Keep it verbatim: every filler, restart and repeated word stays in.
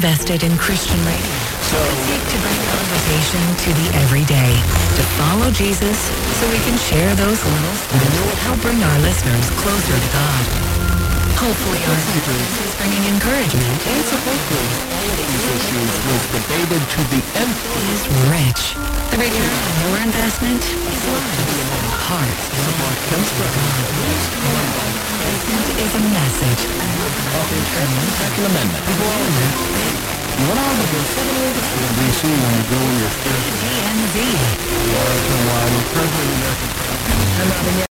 invested in Christian radio. So we seek to bring conversation to the everyday, to follow Jesus so we can share those little that will help bring our listeners closer to God. Hopefully our message is bringing encouragement and support. All of these issues was debated to the nth. Is rich. The return on your investment is life. Hearts comes from God. Is a message of eternal Second Amendment. What are the Washington, D C when you go in your D M Z. Washington, Wyoming, President of the American